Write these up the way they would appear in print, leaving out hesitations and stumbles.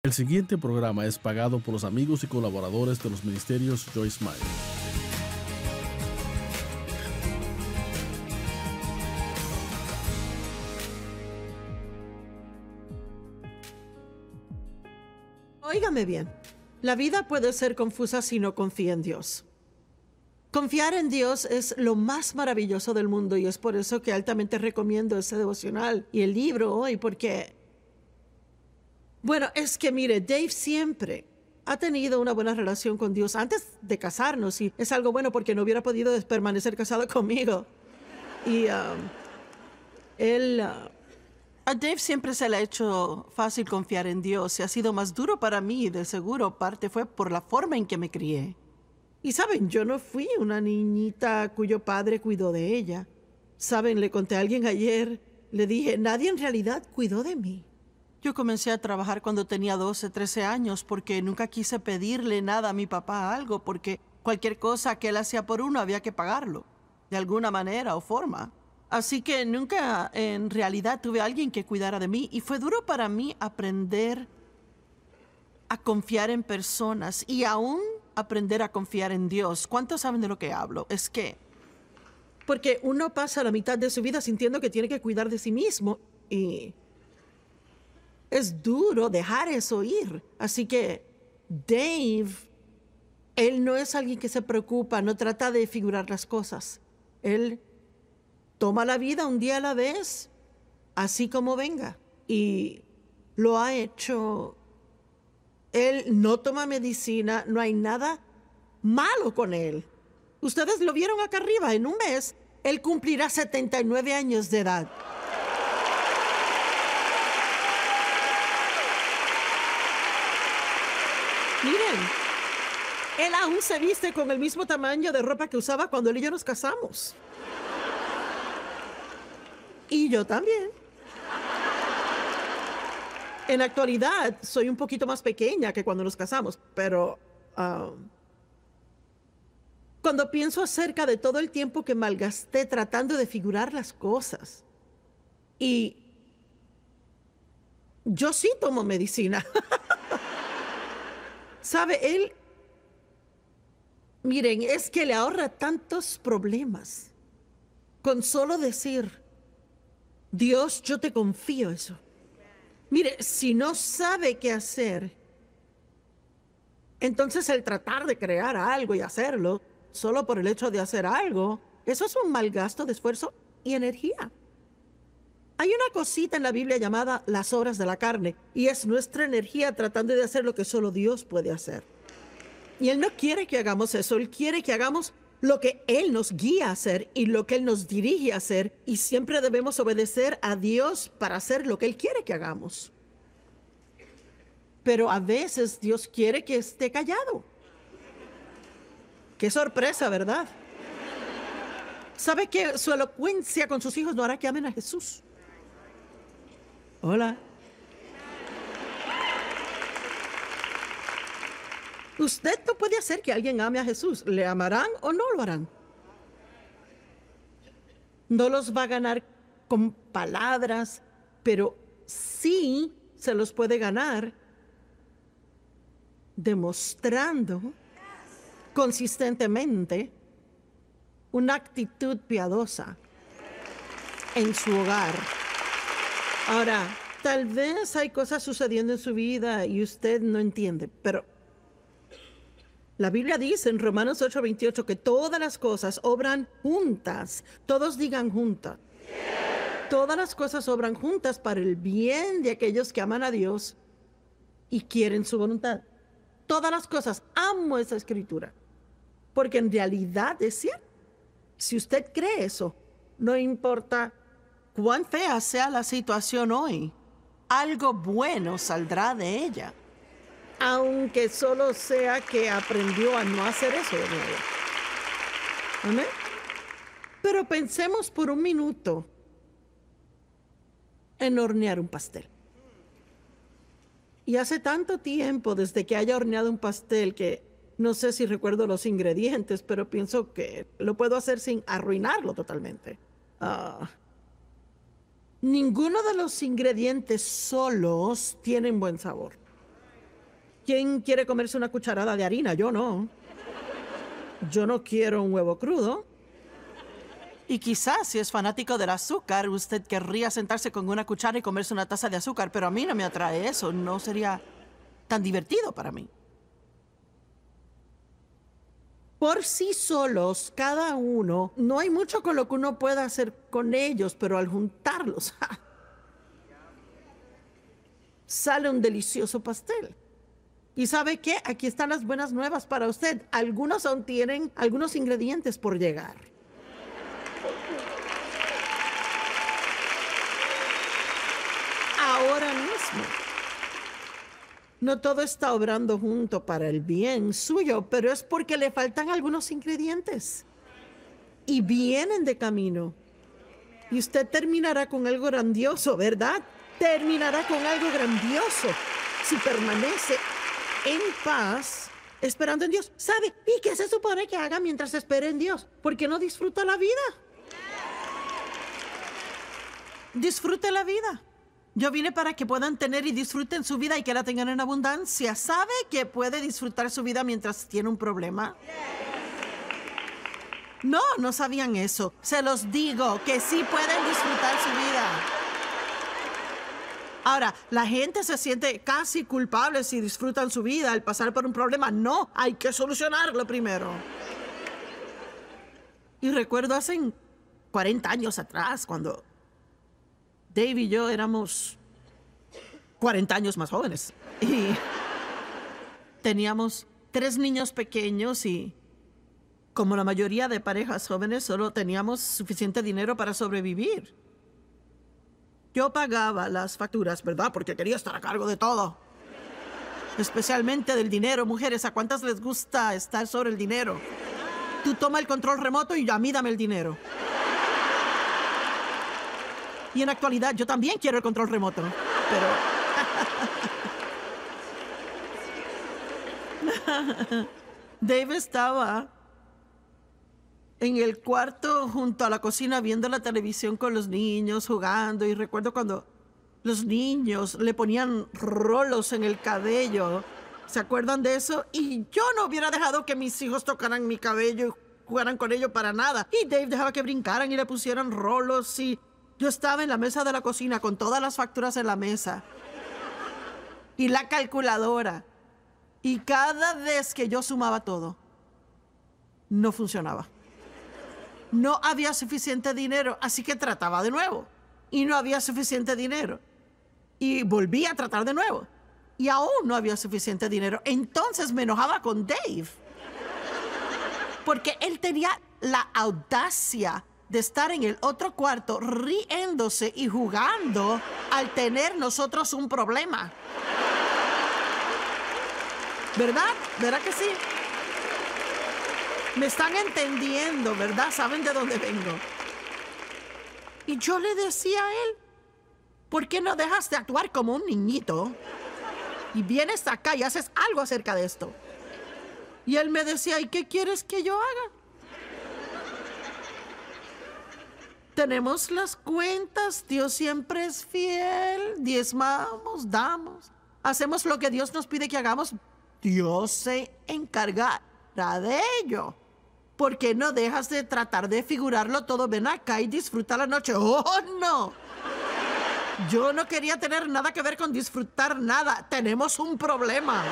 El siguiente programa es pagado por los amigos y colaboradores de los ministerios Joyce Meyer. Óigame bien, la vida puede ser confusa si no confía en Dios. Confiar en Dios es lo más maravilloso del mundo y es por eso que altamente recomiendo ese devocional y el libro hoy, porque... Bueno, es que mire, Dave siempre ha tenido una buena relación con Dios antes de casarnos y es algo bueno porque no hubiera podido permanecer casado conmigo. Y a Dave siempre se le ha hecho fácil confiar en Dios y ha sido más duro para mí, de seguro parte fue por la forma en que me crié. Y saben, yo no fui una niñita cuyo padre cuidó de ella. Saben, le conté a alguien ayer, le dije, nadie en realidad cuidó de mí. Yo comencé a trabajar cuando tenía 12, 13 años porque nunca quise pedirle nada a mi papá algo porque cualquier cosa que él hacía por uno había que pagarlo, de alguna manera o forma. Así que nunca en realidad tuve a alguien que cuidara de mí y fue duro para mí aprender a confiar en personas y aún aprender a confiar en Dios. ¿Cuántos saben de lo que hablo? Es que porque uno pasa la mitad de su vida sintiendo que tiene que cuidar de sí mismo y es duro dejar eso ir. Así que Dave, él no es alguien que se preocupa, no trata de figurar las cosas. Él toma la vida un día a la vez, así como venga. Y lo ha hecho. Él no toma medicina, no hay nada malo con él. Ustedes lo vieron acá arriba, en un mes, él cumplirá 79 años de edad. Miren, él aún se viste con el mismo tamaño de ropa que usaba cuando él y yo nos casamos. Y yo también. En la actualidad, soy un poquito más pequeña que cuando nos casamos, pero cuando pienso acerca de todo el tiempo que malgasté tratando de figurar las cosas, y yo sí tomo medicina. ¿Sabe? Él, miren, es que le ahorra tantos problemas con solo decir, Dios, yo te confío eso. Mire, si no sabe qué hacer, entonces el tratar de crear algo y hacerlo, solo por el hecho de hacer algo, eso es un mal gasto de esfuerzo y energía. Hay una cosita en la Biblia llamada las obras de la carne, y es nuestra energía tratando de hacer lo que solo Dios puede hacer. Y Él no quiere que hagamos eso, Él quiere que hagamos lo que Él nos guía a hacer y lo que Él nos dirige a hacer, y siempre debemos obedecer a Dios para hacer lo que Él quiere que hagamos. Pero a veces Dios quiere que esté callado. Qué sorpresa, ¿verdad? ¿Sabe que su elocuencia con sus hijos no hará que amen a Jesús? Hola. Usted no puede hacer que alguien ame a Jesús. ¿Le amarán o no lo harán? No los va a ganar con palabras, pero sí se los puede ganar demostrando consistentemente una actitud piadosa en su hogar. Ahora, tal vez hay cosas sucediendo en su vida y usted no entiende, pero la Biblia dice en Romanos 8:28 que todas las cosas obran juntas. Todos digan juntas. Todas las cosas obran juntas para el bien de aquellos que aman a Dios y quieren su voluntad. Todas las cosas. Amo esa escritura, porque en realidad es cierto. Si usted cree eso, no importa cuán fea sea la situación hoy, algo bueno saldrá de ella. Aunque solo sea que aprendió a no hacer eso de nuevo. ¿Amén? Pero pensemos por un minuto en hornear un pastel. Y hace tanto tiempo desde que haya horneado un pastel que no sé si recuerdo los ingredientes, pero pienso que lo puedo hacer sin arruinarlo totalmente. Ninguno de los ingredientes solos tienen buen sabor. ¿Quién quiere comerse una cucharada de harina? Yo no. Yo no quiero un huevo crudo. Y quizás si es fanático del azúcar, usted querría sentarse con una cuchara y comerse una taza de azúcar, pero a mí no me atrae eso. No sería tan divertido para mí. Por sí solos, cada uno, no hay mucho con lo que uno pueda hacer con ellos, pero al juntarlos, ¡ja!, sale un delicioso pastel. ¿Y sabe qué? Aquí están las buenas nuevas para usted. Algunos aún tienen algunos ingredientes por llegar. Ahora mismo. No todo está obrando junto para el bien suyo, pero es porque le faltan algunos ingredientes. Y vienen de camino. Y usted terminará con algo grandioso, ¿verdad? Terminará con algo grandioso si permanece en paz, esperando en Dios. ¿Sabe? ¿Y qué se supone que haga mientras espera en Dios? ¿Por qué no disfruta la vida? Disfrute la vida. Yo vine para que puedan tener y disfruten su vida y que la tengan en abundancia. ¿Sabe que puede disfrutar su vida mientras tiene un problema? No, no sabían eso. Se los digo, que sí pueden disfrutar su vida. Ahora, la gente se siente casi culpable si disfrutan su vida al pasar por un problema. No, hay que solucionarlo primero. Y recuerdo hace 40 años atrás, cuando Dave y yo éramos 40 años más jóvenes. Y teníamos 3 niños pequeños y, como la mayoría de parejas jóvenes, solo teníamos suficiente dinero para sobrevivir. Yo pagaba las facturas, ¿verdad? Porque quería estar a cargo de todo. Especialmente del dinero, mujeres. ¿A cuántas les gusta estar sobre el dinero? Tú toma el control remoto y a mí dame el dinero. Y en la actualidad yo también quiero el control remoto, pero... Dave estaba en el cuarto junto a la cocina viendo la televisión con los niños, jugando. Y recuerdo cuando los niños le ponían rolos en el cabello. ¿Se acuerdan de eso? Y yo no hubiera dejado que mis hijos tocaran mi cabello y jugaran con ello para nada. Y Dave dejaba que brincaran y le pusieran rolos y... Yo estaba en la mesa de la cocina con todas las facturas en la mesa y la calculadora. Y cada vez que yo sumaba todo, no funcionaba. No había suficiente dinero, así que trataba de nuevo. Y no había suficiente dinero. Y volví a tratar de nuevo. Y aún no había suficiente dinero. Entonces me enojaba con Dave. Porque él tenía la audacia de estar en el otro cuarto riéndose y jugando al tener nosotros un problema. ¿Verdad? ¿Verdad que sí? Me están entendiendo, ¿verdad? ¿Saben de dónde vengo? Y yo le decía a él, ¿por qué no dejas de actuar como un niñito y vienes acá y haces algo acerca de esto? Y él me decía, ¿y qué quieres que yo haga? Tenemos las cuentas, Dios siempre es fiel, diezmamos, damos, hacemos lo que Dios nos pide que hagamos. Dios se encargará de ello. ¿Por qué no dejas de tratar de figurarlo todo? Ven acá y disfruta la noche. ¡Oh, no! Yo no quería tener nada que ver con disfrutar nada. Tenemos un problema.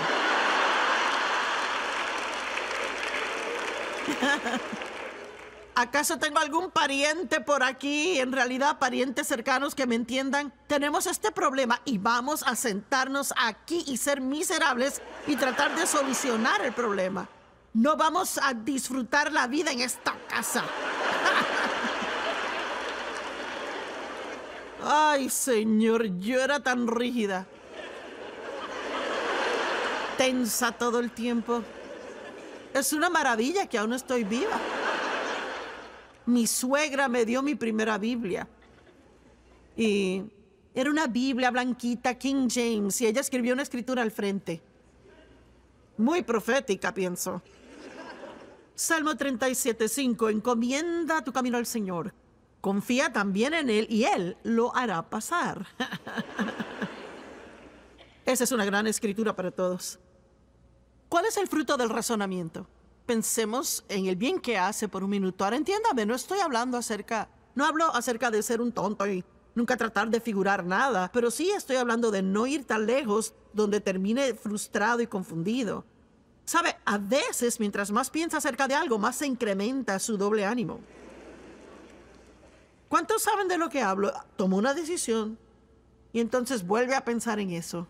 ¿Acaso tengo algún pariente por aquí, en realidad parientes cercanos que me entiendan? Tenemos este problema y vamos a sentarnos aquí y ser miserables y tratar de solucionar el problema. No vamos a disfrutar la vida en esta casa. Ay, Señor, yo era tan rígida. Tensa todo el tiempo. Es una maravilla que aún estoy viva. Mi suegra me dio mi primera Biblia. Y era una Biblia blanquita, King James, y ella escribió una escritura al frente. Muy profética, pienso. Salmo 37:5, encomienda tu camino al Señor. Confía también en Él y Él lo hará pasar. Esa es una gran escritura para todos. ¿Cuál es el fruto del razonamiento? Pensemos en el bien que hace por un minuto. Ahora entiéndame, no hablo acerca de ser un tonto y nunca tratar de figurar nada, pero sí estoy hablando de no ir tan lejos donde termine frustrado y confundido. ¿Sabe? A veces, mientras más piensa acerca de algo, más se incrementa su doble ánimo. ¿Cuántos saben de lo que hablo? Tomó una decisión y entonces vuelve a pensar en eso.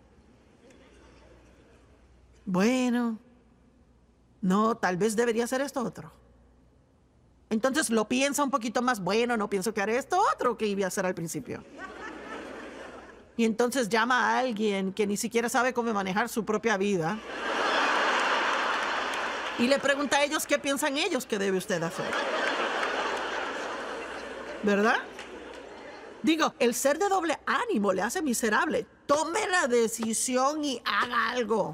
Bueno, no, tal vez debería hacer esto otro. Entonces lo piensa un poquito más. Bueno, no pienso que haré esto otro que iba a hacer al principio. Y entonces llama a alguien que ni siquiera sabe cómo manejar su propia vida. Y le pregunta a ellos qué piensan ellos que debe usted hacer. ¿Verdad? Digo, el ser de doble ánimo le hace miserable. Tome la decisión y haga algo.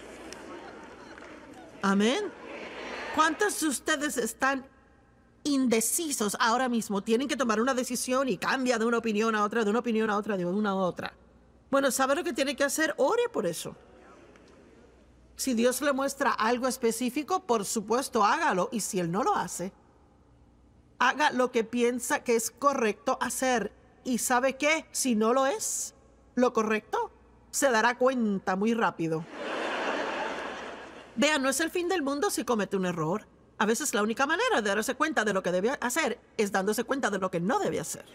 Amén. ¿Cuántos de ustedes están indecisos ahora mismo? Tienen que tomar una decisión y cambia de una opinión a otra, de una opinión a otra, de una a otra. Bueno, ¿sabe lo que tiene que hacer? Ore por eso. Si Dios le muestra algo específico, por supuesto, hágalo. Y si Él no lo hace, haga lo que piensa que es correcto hacer. ¿Y sabe qué? Si no lo es lo correcto, se dará cuenta muy rápido. Vea, no es el fin del mundo si comete un error. A veces la única manera de darse cuenta de lo que debe hacer es dándose cuenta de lo que no debe hacer.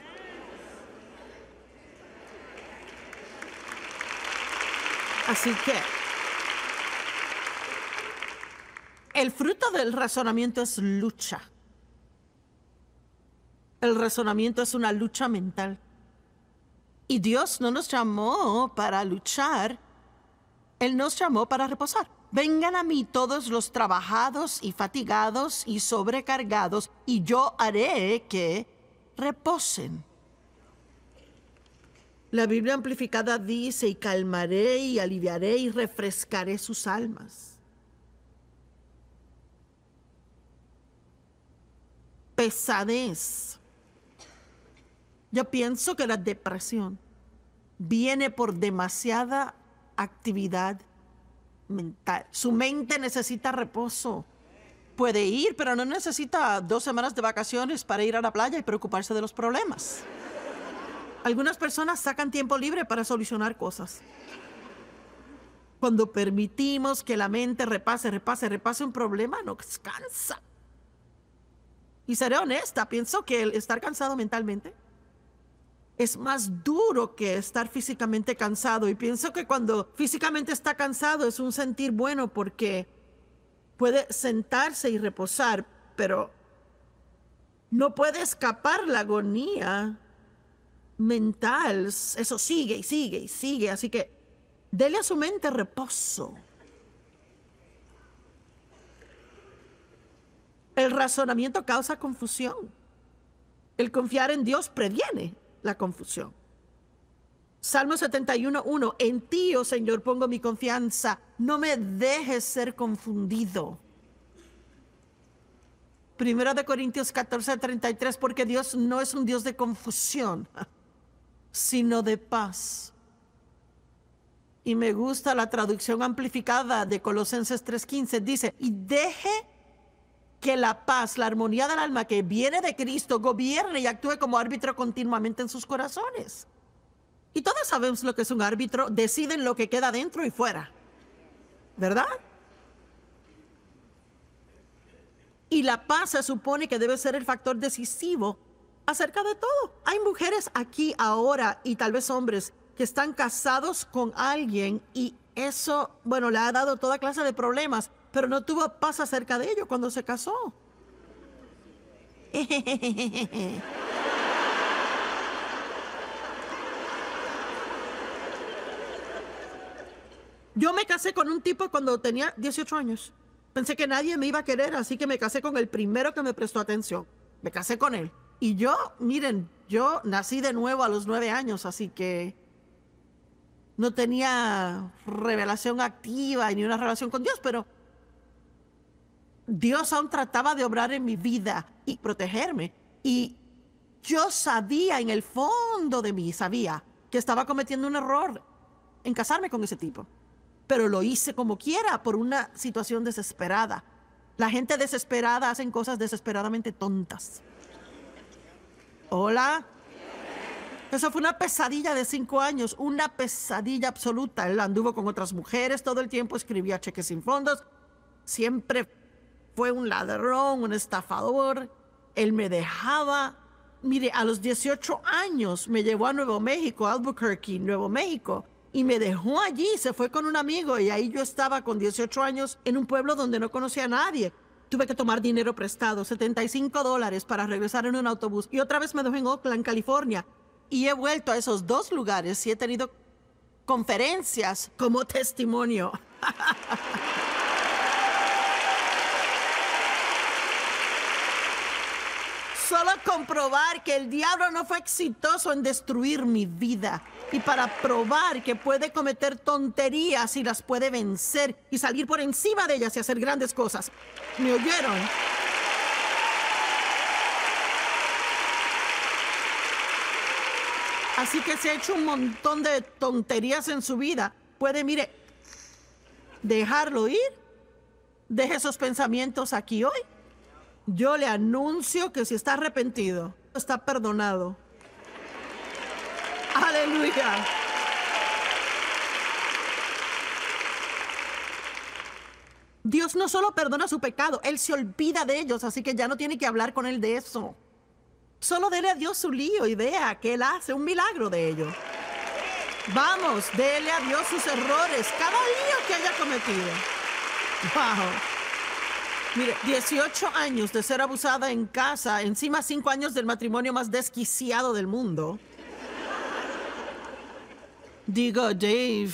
Así que el fruto del razonamiento es lucha. El razonamiento es una lucha mental. Y Dios no nos llamó para luchar. Él nos llamó para reposar. Vengan a mí todos los trabajados y fatigados y sobrecargados, y yo haré que reposen. La Biblia amplificada dice, y calmaré y aliviaré y refrescaré sus almas. Pesadez. Yo pienso que la depresión viene por demasiada actividad mental. Su mente necesita reposo. Puede ir, pero no necesita 2 semanas de vacaciones para ir a la playa y preocuparse de los problemas. Algunas personas sacan tiempo libre para solucionar cosas. Cuando permitimos que la mente repase un problema, nos cansa. Y seré honesta, pienso que el estar cansado mentalmente es más duro que estar físicamente cansado. Y pienso que cuando físicamente está cansado es un sentir bueno porque puede sentarse y reposar, pero no puede escapar la agonía mental. Eso sigue y sigue y sigue. Así que dele a su mente reposo. El razonamiento causa confusión. El confiar en Dios previene la confusión. Salmo 71:1. En ti, oh Señor, pongo mi confianza. No me dejes ser confundido. 1 Corintios 14:33. Porque Dios no es un Dios de confusión, sino de paz. Y me gusta la traducción amplificada de Colosenses 3:15. Dice, y deje que la paz, la armonía del alma que viene de Cristo gobierne y actúe como árbitro continuamente en sus corazones. Y todos sabemos lo que es un árbitro. Deciden lo que queda dentro y fuera, ¿verdad? Y la paz se supone que debe ser el factor decisivo acerca de todo. Hay mujeres aquí ahora y tal vez hombres que están casados con alguien y eso, bueno, le ha dado toda clase de problemas, pero no tuvo paz acerca de ello cuando se casó. Yo me casé con un tipo cuando tenía 18 años. Pensé que nadie me iba a querer, así que me casé con el primero que me prestó atención. Me casé con él. Y yo, miren, yo nací de nuevo a los 9 años, así que no tenía revelación activa ni una relación con Dios, pero Dios aún trataba de obrar en mi vida y protegerme. Y yo sabía, en el fondo de mí, sabía que estaba cometiendo un error en casarme con ese tipo. pero lo hice como quiera por una situación desesperada. La gente desesperada hacen cosas desesperadamente tontas. Hola. Eso fue una pesadilla de 5 años, una pesadilla absoluta. Él anduvo con otras mujeres todo el tiempo, escribía cheques sin fondos. Siempre fue un ladrón, un estafador. Él me dejaba. Mire, a los 18 años me llevó a Nuevo México, Albuquerque, Nuevo México. Y me dejó allí, se fue con un amigo. Y ahí yo estaba con 18 años en un pueblo donde no conocía a nadie. Tuve que tomar dinero prestado, $75 para regresar en un autobús. Y otra vez me dejó en Oakland, California. Y he vuelto a esos 2 lugares y he tenido conferencias como testimonio. Solo comprobar que el diablo no fue exitoso en destruir mi vida. Y para probar que puede cometer tonterías y las puede vencer y salir por encima de ellas y hacer grandes cosas. ¿Me oyeron? Así que si ha hecho un montón de tonterías en su vida, puede, mire, dejarlo ir. Deje esos pensamientos aquí hoy. Yo le anuncio que si está arrepentido, está perdonado. ¡Aleluya! Dios no solo perdona su pecado, Él se olvida de ellos, así que ya no tiene que hablar con Él de eso. Solo dele a Dios su lío y vea que Él hace un milagro de ello. Vamos, dele a Dios sus errores, cada lío que haya cometido. ¡Wow! Mire, 18 años de ser abusada en casa, encima 5 años del matrimonio más desquiciado del mundo. Digo, Dave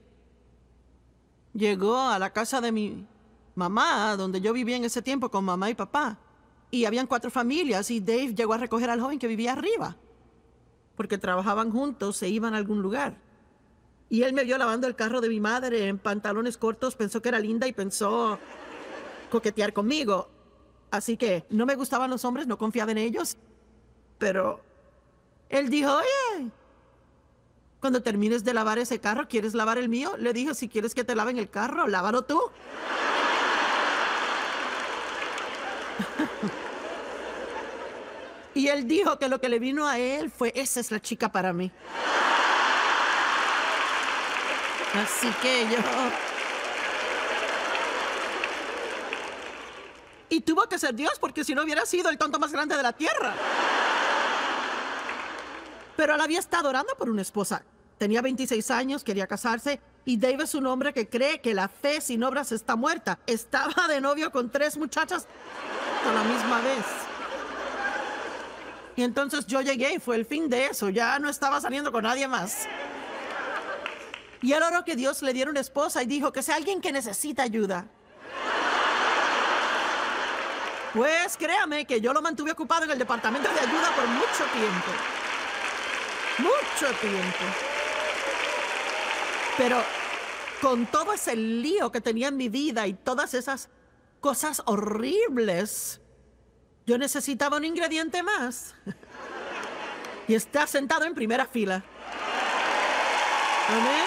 llegó a la casa de mi mamá, donde yo vivía en ese tiempo con mamá y papá. Y habían 4 familias y Dave llegó a recoger al joven que vivía arriba. Porque trabajaban juntos, se iban a algún lugar. Y él me vio lavando el carro de mi madre en pantalones cortos, pensó que era linda y pensó coquetear conmigo. Así que no me gustaban los hombres, no confiaba en ellos. Pero él dijo, oye, cuando termines de lavar ese carro, ¿quieres lavar el mío? Le dije, si quieres que te laven el carro, lávalo tú. Y él dijo que lo que le vino a él fue, esa es la chica para mí. Así que yo... Y tuvo que ser Dios, porque si no hubiera sido el tonto más grande de la tierra. Pero él había estado orando por una esposa. Tenía 26 años, quería casarse, y Dave es un hombre que cree que la fe sin obras está muerta. Estaba de novio con 3 muchachas a la misma vez. Y entonces yo llegué y fue el fin de eso. Ya no estaba saliendo con nadie más. Y él oró que Dios le diera una esposa y dijo que sea alguien que necesita ayuda. Pues créame que yo lo mantuve ocupado en el departamento de ayuda por mucho tiempo. Mucho tiempo. Pero con todo ese lío que tenía en mi vida y todas esas cosas horribles, yo necesitaba un ingrediente más. Y está sentado en primera fila. Amén.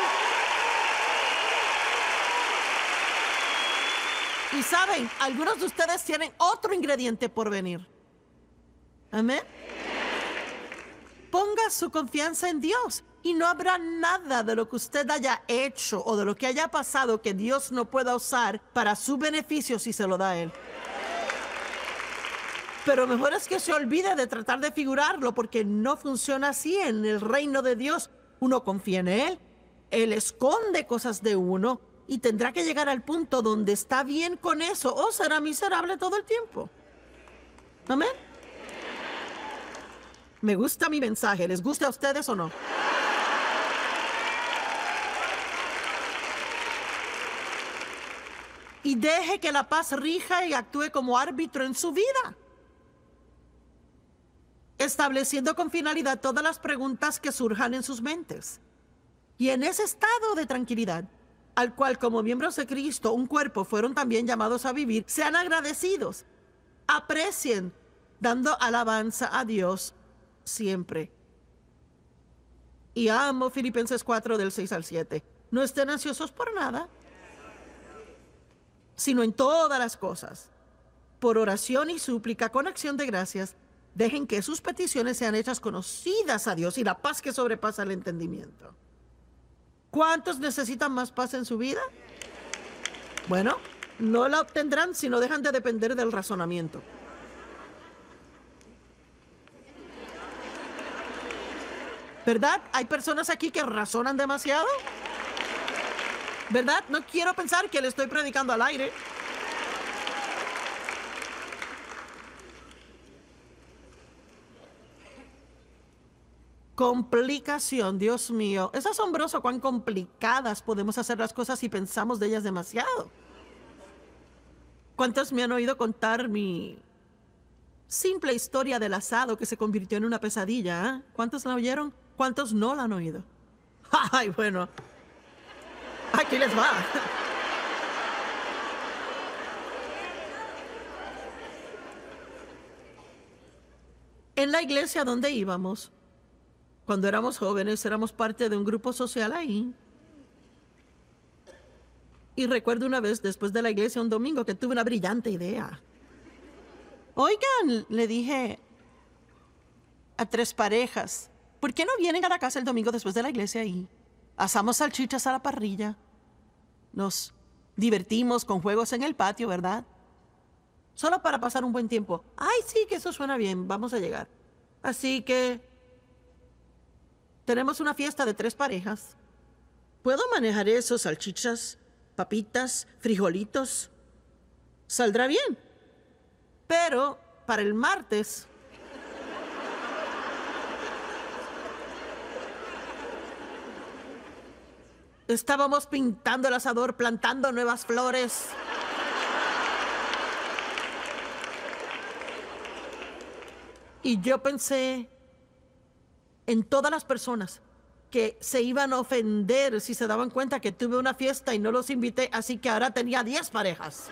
Y saben, algunos de ustedes tienen otro ingrediente por venir. Amén. Ponga su confianza en Dios y no habrá nada de lo que usted haya hecho o de lo que haya pasado que Dios no pueda usar para su beneficio si se lo da a Él. Pero mejor es que se olvide de tratar de figurarlo, porque no funciona así en el reino de Dios. Uno confía en Él, Él esconde cosas de uno y tendrá que llegar al punto donde está bien con eso o será miserable todo el tiempo. Amén. Me gusta mi mensaje. ¿Les gusta a ustedes o no? Y deje que la paz rija y actúe como árbitro en su vida, estableciendo con finalidad todas las preguntas que surjan en sus mentes. Y en ese estado de tranquilidad, al cual como miembros de Cristo, un cuerpo, fueron también llamados a vivir, sean agradecidos, aprecien, dando alabanza a Dios siempre. Y amo Filipenses 4 del 6 al 7. No estén ansiosos por nada, sino en todas las cosas, por oración y súplica, con acción de gracias, dejen que sus peticiones sean hechas conocidas a Dios y la paz que sobrepasa el entendimiento. ¿Cuántos necesitan más paz en su vida? Bueno, no la obtendrán si no dejan de depender del razonamiento. ¿Verdad? ¿Hay personas aquí que razonan demasiado? ¿Verdad? No quiero pensar que le estoy predicando al aire. Complicación, Dios mío. Es asombroso cuán complicadas podemos hacer las cosas si pensamos de ellas demasiado. ¿Cuántos me han oído contar mi simple historia del asado que se convirtió en una pesadilla? ¿Cuántos la oyeron? ¿Cuántos no la han oído? Ay, bueno. Aquí les va. En la iglesia donde íbamos, cuando éramos jóvenes, éramos parte de un grupo social ahí. Y recuerdo una vez, después de la iglesia, un domingo, que tuve una brillante idea. Oigan, le dije a 3 parejas, ¿por qué no vienen a la casa el domingo después de la iglesia ahí? Asamos salchichas a la parrilla. Nos divertimos con juegos en el patio, ¿verdad? Solo para pasar un buen tiempo. Ay, sí, que eso suena bien, vamos a llegar. Así que tenemos una fiesta de 3 parejas. ¿Puedo manejar eso? Salchichas, papitas, frijolitos. Saldrá bien. Pero para el martes estábamos pintando el asador, plantando nuevas flores. Y yo pensé en todas las personas que se iban a ofender si se daban cuenta que tuve una fiesta y no los invité, así que ahora tenía 10 parejas.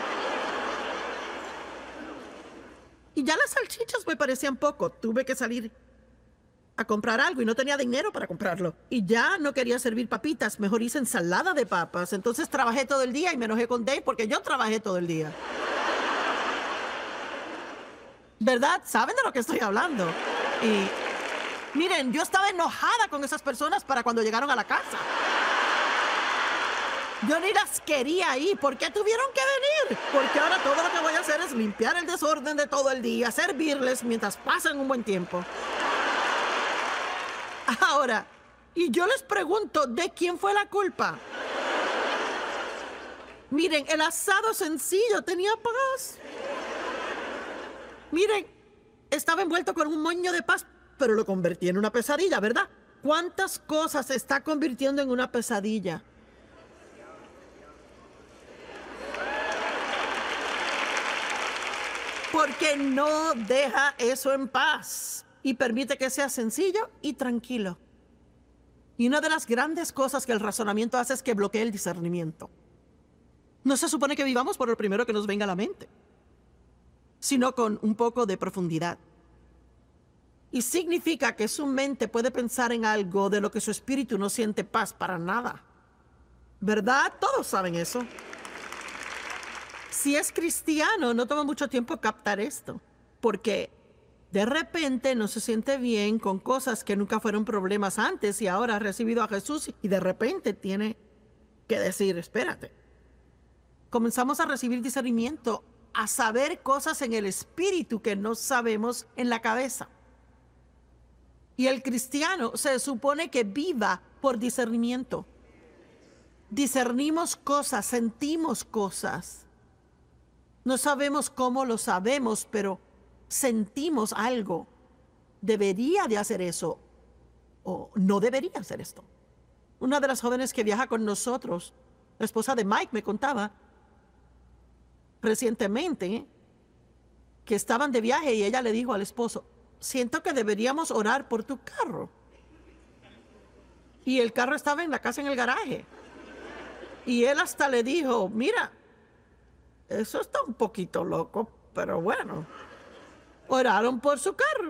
Y ya las salchichas me parecían poco. Tuve que salir a comprar algo y no tenía dinero para comprarlo. Y ya no quería servir papitas, mejor hice ensalada de papas. Entonces trabajé todo el día y me enojé con Dave porque yo trabajé todo el día. ¿Verdad? ¿Saben de lo que estoy hablando? Y miren, yo estaba enojada con esas personas para cuando llegaron a la casa. Yo ni las quería ahí. ¿Por qué tuvieron que venir? Porque ahora todo lo que voy a hacer es limpiar el desorden de todo el día, servirles mientras pasan un buen tiempo. Ahora, y yo les pregunto, ¿de quién fue la culpa? Miren, el asado sencillo tenía paz. Miren, estaba envuelto con un moño de paz, pero lo convertí en una pesadilla, ¿verdad? ¿Cuántas cosas se está convirtiendo en una pesadilla? Porque no deja eso en paz y permite que sea sencillo y tranquilo. Y una de las grandes cosas que el razonamiento hace es que bloquea el discernimiento. No se supone que vivamos por lo primero que nos venga a la mente, sino con un poco de profundidad. Y significa que su mente puede pensar en algo de lo que su espíritu no siente paz para nada. ¿Verdad? Todos saben eso. Si es cristiano, no toma mucho tiempo captar esto, porque de repente no se siente bien con cosas que nunca fueron problemas antes y ahora ha recibido a Jesús y de repente tiene que decir, espérate. Comenzamos a recibir discernimiento, a saber cosas en el espíritu que no sabemos en la cabeza. Y el cristiano se supone que viva por discernimiento. Discernimos cosas, sentimos cosas. No sabemos cómo lo sabemos, pero sentimos algo. Debería de hacer eso o no debería hacer esto. Una de las jóvenes que viaja con nosotros, la esposa de Mike, me contaba recientemente que estaban de viaje y ella le dijo al esposo, siento que deberíamos orar por tu carro. Y el carro estaba en la casa, en el garaje. Y él hasta le dijo, mira, eso está un poquito loco, pero bueno. Oraron por su carro.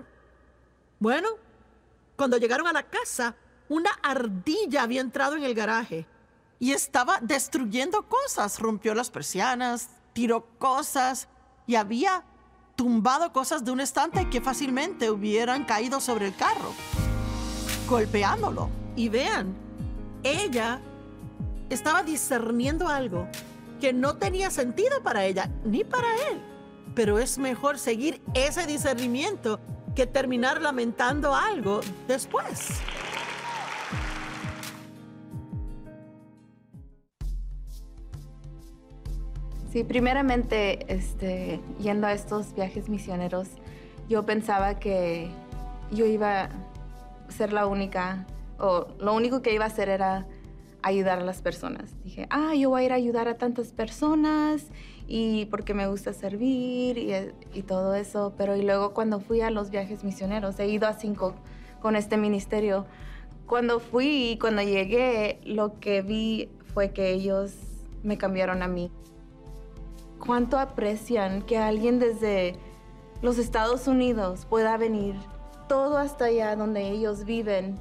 Bueno, cuando llegaron a la casa, una ardilla había entrado en el garaje. y estaba destruyendo cosas. Rompió las persianas, tiró cosas y había tumbado cosas de un estante que fácilmente hubieran caído sobre el carro, golpeándolo. Y vean, ella estaba discerniendo algo que no tenía sentido para ella ni para él. Pero es mejor seguir ese discernimiento que terminar lamentando algo después. Sí, primeramente, yendo a estos viajes misioneros, yo pensaba que yo iba a ser la única, o lo único que iba a hacer era ayudar a las personas. Dije, yo voy a ir a ayudar a tantas personas y porque me gusta servir y todo eso. Pero y luego cuando fui a los viajes misioneros, he ido a 5 con este ministerio. Cuando fui y cuando llegué, lo que vi fue que ellos me cambiaron a mí. Cuánto aprecian que alguien desde los Estados Unidos pueda venir todo hasta allá donde ellos viven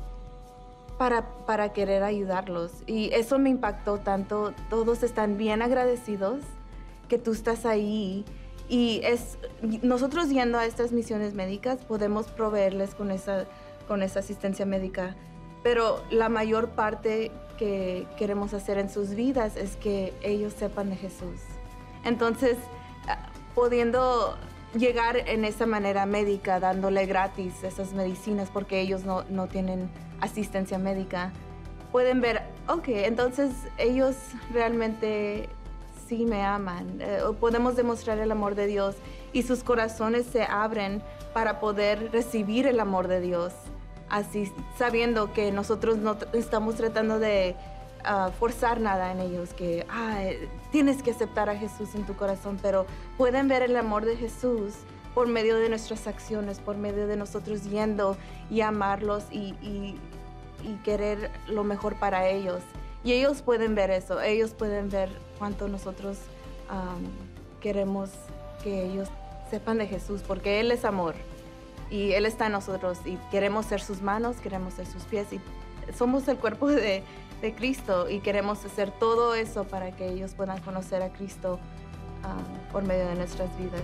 para querer ayudarlos. Y eso me impactó tanto. Todos están bien agradecidos que tú estás ahí. Y nosotros yendo a estas misiones médicas podemos proveerles con esa asistencia médica. Pero la mayor parte que queremos hacer en sus vidas es que ellos sepan de Jesús. Entonces, pudiendo llegar en esa manera médica, dándole gratis esas medicinas porque ellos no tienen asistencia médica, pueden ver, entonces ellos realmente sí me aman. Podemos demostrar el amor de Dios y sus corazones se abren para poder recibir el amor de Dios. Así, sabiendo que nosotros no estamos tratando de forzar nada en ellos, que tienes que aceptar a Jesús en tu corazón, pero pueden ver el amor de Jesús por medio de nuestras acciones, por medio de nosotros yendo y amarlos y querer lo mejor para ellos. Y ellos pueden ver eso, ellos pueden ver cuánto nosotros queremos que ellos sepan de Jesús, porque Él es amor y Él está en nosotros y queremos ser sus manos, queremos ser sus pies y somos el cuerpo de Cristo y queremos hacer todo eso para que ellos puedan conocer a Cristo por medio de nuestras vidas.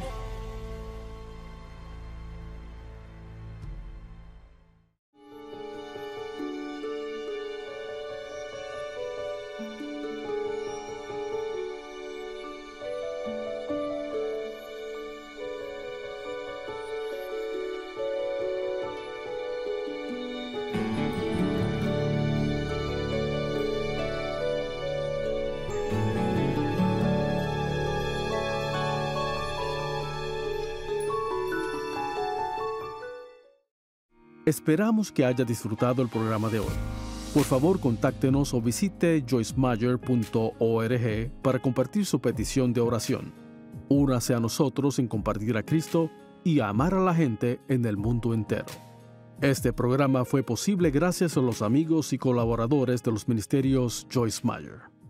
Esperamos que haya disfrutado el programa de hoy. Por favor, contáctenos o visite joycemeyer.org para compartir su petición de oración. Únase a nosotros en compartir a Cristo y a amar a la gente en el mundo entero. Este programa fue posible gracias a los amigos y colaboradores de los ministerios Joyce Meyer.